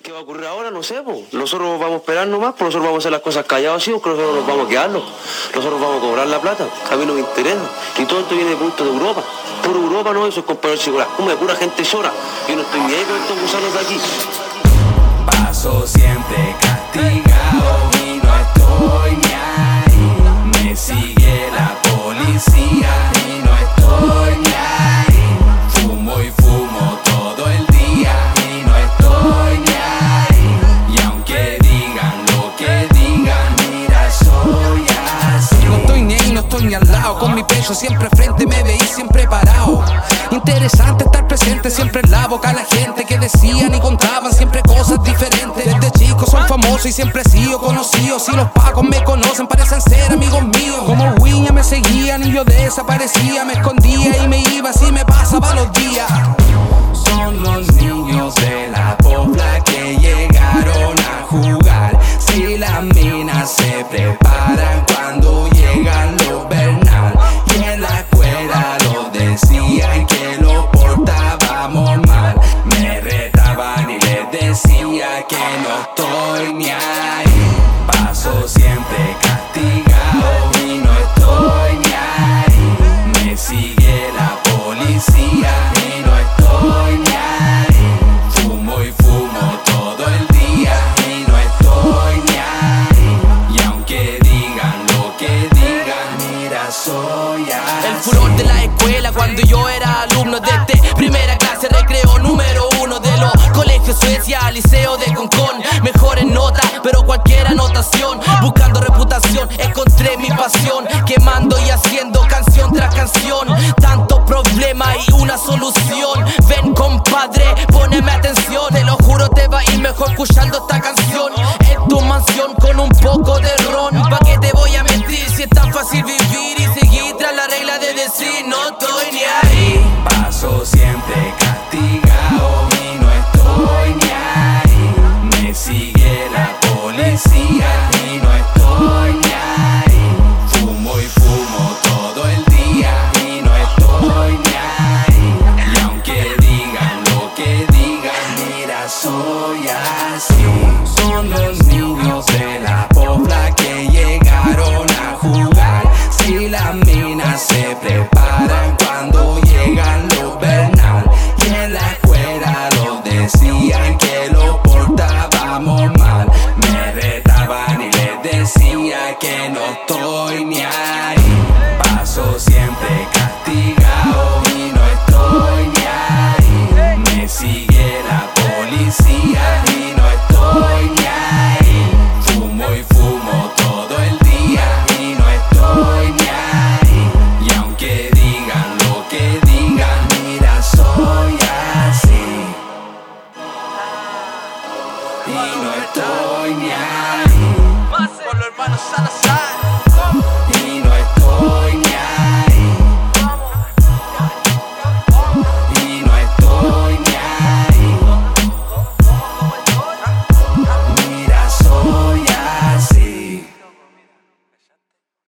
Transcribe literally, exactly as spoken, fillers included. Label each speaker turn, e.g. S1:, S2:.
S1: ¿Qué va a ocurrir ahora? No sé, po. Nosotros vamos a esperar nomás, pues nosotros vamos a hacer las cosas callados así, porque nosotros nos vamos a quedarnos. Nosotros vamos a cobrar la plata, a mí no me interesa. Y todo esto viene de punto de Europa. Puro Europa, no, eso es compañero circular. Como de pura gente llora. Yo no estoy ni ahí con estos gusanos de aquí.
S2: Paso siempre castigado y no estoy ni ahí. Me sigue la policía y no estoy ni ahí. Fumo y fumo todo el día y no estoy ni ahí. Y aunque digan lo que digan, mira, soy así.
S3: No estoy ni ahí, no estoy ni al lado. Con mi pecho siempre frente, me veí siempre parado. Interesante estar presente siempre en la boca a la gente que decían y contaban siempre cosas diferentes. Desde chicos son famosos y siempre he sido conocido. Si los pacos me conocen parecen ser amigos míos. Como Wiña me seguían y yo desaparecía. Me escondía y me iba así me pasaba los días.
S2: Son los niños de la pobla que llegaron a jugar. Si las minas se preparan cuando llegan los Bernal. Y en la escuela lo decían que lo portábamos mal. Me retaban y les decía que no estoy ni ahí. Paso siempre castigado y no estoy ni ahí. Me sigue la policía y no estoy ni ahí. Fumo y fumo todo el día y no estoy ni ahí. Y aunque digan lo que digan, mira, soy así.
S3: El furor de la escuela cuando yo era alumno, desde primera clase, recreo número uno de los colegios Suecia, liceo de Concón. Mejores notas, pero cualquier anotación. Buscando reputación, encontré mi pasión. Quemando y haciendo canción tras canción. Tanto problema y una solución. Ven compadre, poneme atención. Te lo juro te va a ir mejor escuchando esta canción. En tu mansión con un poco de ron. ¿Pa' qué te voy a mentir si es tan fácil vivir y seguir tras la regla de decir no estoy ni ahí?
S2: Paso siempre castigado y no estoy ni ahí. Me sigue la policía y no estoy ni ahí. Fumo y fumo todo el día y no estoy ni ahí. Y aunque digan lo que digan, mira, soy así. Son los niños de la pobla que llegaron a jugar. Si las minas se preparan cuando llegan los Bernal. Y en la escuela lo decían que lo portábamos mal. Me retaban y les decía que no estoy ni ahí. Paso siempre castigado y no estoy ni ahí. Me sigue la policía y no estoy ni ahí. Fumo y fumo todo el día y no estoy ni ahí. Y aunque digan lo que digan, mira, soy así. Y no estoy ni ahí.
S3: Por los hermanos Salazar.